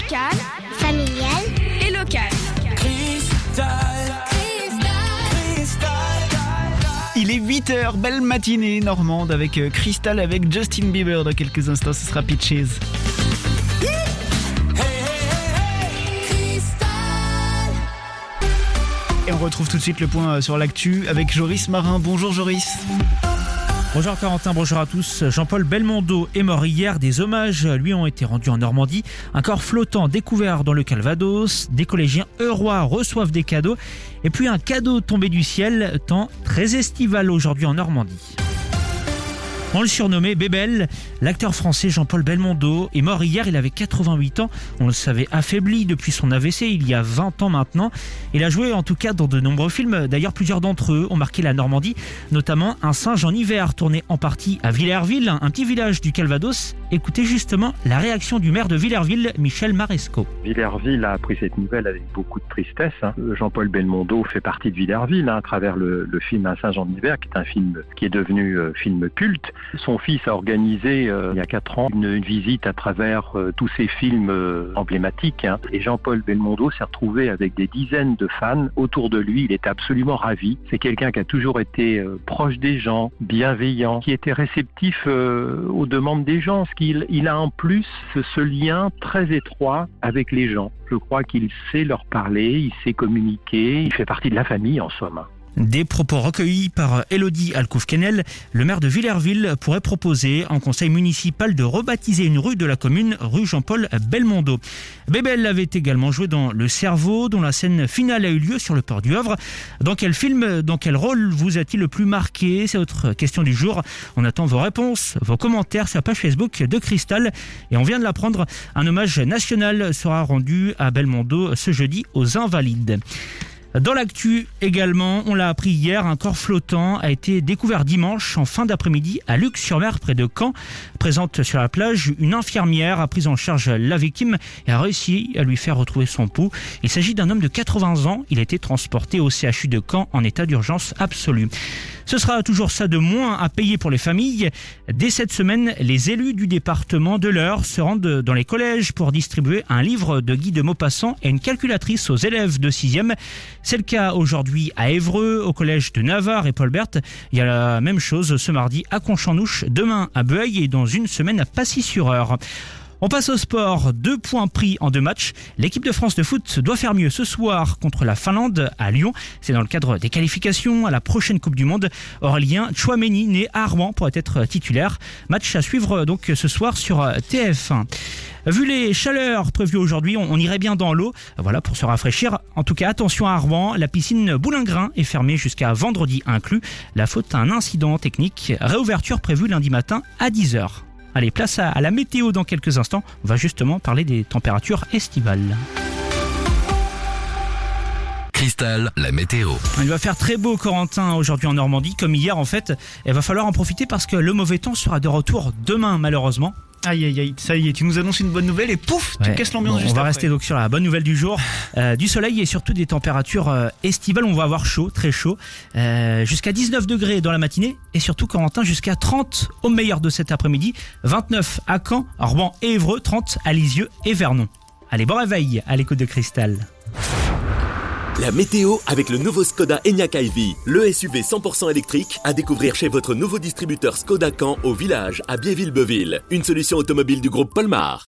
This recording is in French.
Amical, familial et local. Il est 8h, belle matinée normande avec Crystal, avec Justin Bieber. Dans quelques instants, ce sera Peaches. Et on retrouve tout de suite le point sur l'actu avec Joris Marin. Bonjour Joris. Bonjour Corentin, bonjour à tous. Jean-Paul Belmondo est mort hier. Des hommages lui ont été rendus en Normandie. Un corps flottant découvert dans le Calvados. Des collégiens eurois reçoivent des cadeaux. Et puis un cadeau tombé du ciel, temps très estival aujourd'hui en Normandie. On le surnommait Bébel. L'acteur français Jean-Paul Belmondo est mort hier, il avait 88 ans. On le savait affaibli depuis son AVC il y a 20 ans maintenant. Il a joué en tout cas dans de nombreux films. D'ailleurs, plusieurs d'entre eux ont marqué la Normandie, notamment Un singe en hiver, tourné en partie à Villerville, un petit village du Calvados. Écoutez justement la réaction du maire de Villerville, Michel Maresco. Villerville a appris cette nouvelle avec beaucoup de tristesse. Jean-Paul Belmondo fait partie de Villerville à travers le film Un singe en hiver, qui est un film qui est devenu film culte. Son fils a organisé il y a 4 ans une visite à travers tous ces films emblématiques. Et Jean-Paul Belmondo s'est retrouvé avec des dizaines de fans autour de lui. Il était absolument ravi. C'est quelqu'un qui a toujours été proche des gens, bienveillant, qui était réceptif aux demandes des gens. Il a en plus ce lien très étroit avec les gens. Je crois qu'il sait leur parler, il sait communiquer, il fait partie de la famille en somme. Des propos recueillis par Élodie Alcouf-Quesnel. Le maire de Villerville pourrait proposer en conseil municipal de rebaptiser une rue de la commune rue Jean-Paul Belmondo. Bébel avait également joué dans Le Cerveau, dont la scène finale a eu lieu sur le port du Havre. Dans quel film, dans quel rôle vous a-t-il le plus marqué? C'est votre question du jour. On attend vos réponses, vos commentaires sur la page Facebook de Crystal. Et on vient de l'apprendre, un hommage national sera rendu à Belmondo ce jeudi aux Invalides. Dans l'actu également, on l'a appris hier, un corps flottant a été découvert dimanche en fin d'après-midi à Luc-sur-Mer près de Caen. Présente sur la plage, une infirmière a pris en charge la victime et a réussi à lui faire retrouver son pouls. Il s'agit d'un homme de 80 ans. Il a été transporté au CHU de Caen en état d'urgence absolue. Ce sera toujours ça de moins à payer pour les familles. Dès cette semaine, les élus du département de l'Eure se rendent dans les collèges pour distribuer un livre de Guy de Maupassant et une calculatrice aux élèves de 6e. C'est le cas aujourd'hui à Évreux, au collège de Navarre et Paul Bert. Il y a la même chose ce mardi à Conchanouche, demain à Bueil et dans une semaine à Pacy-sur-Eure. On passe au sport, 2 points pris en 2 matchs. L'équipe de France de foot doit faire mieux ce soir contre la Finlande à Lyon. C'est dans le cadre des qualifications à la prochaine Coupe du Monde. Aurélien Tchouaméni, né à Rouen, pourrait être titulaire. Match à suivre donc ce soir sur TF1. Vu les chaleurs prévues aujourd'hui, on irait bien dans l'eau, voilà, pour se rafraîchir. En tout cas, attention à Rouen, la piscine Boulingrin est fermée jusqu'à vendredi inclus. La faute à un incident technique. Réouverture prévue lundi matin à 10h. Allez, place à la météo dans quelques instants. On va justement parler des températures estivales. Crystal, la météo. Il va faire très beau, Corentin, aujourd'hui en Normandie, comme hier en fait. Il va falloir en profiter parce que le mauvais temps sera de retour demain, malheureusement. Aïe aïe aïe, ça y est, tu nous annonces une bonne nouvelle et pouf, tu casses l'ambiance juste après. On va rester donc sur la bonne nouvelle du jour, du soleil et surtout des températures estivales. On va avoir chaud, très chaud, jusqu'à 19 degrés dans la matinée et surtout, Corentin, jusqu'à 30 au meilleur de cet après-midi, 29 à Caen, Rouen et Évreux, 30 à Lisieux et Vernon. Allez, bon réveil à l'écoute de Crystal. La météo avec le nouveau Skoda Enyaq iV, le SUV 100% électrique à découvrir chez votre nouveau distributeur Skoda Caen au village à Biéville-Beuville. Une solution automobile du groupe Polmar.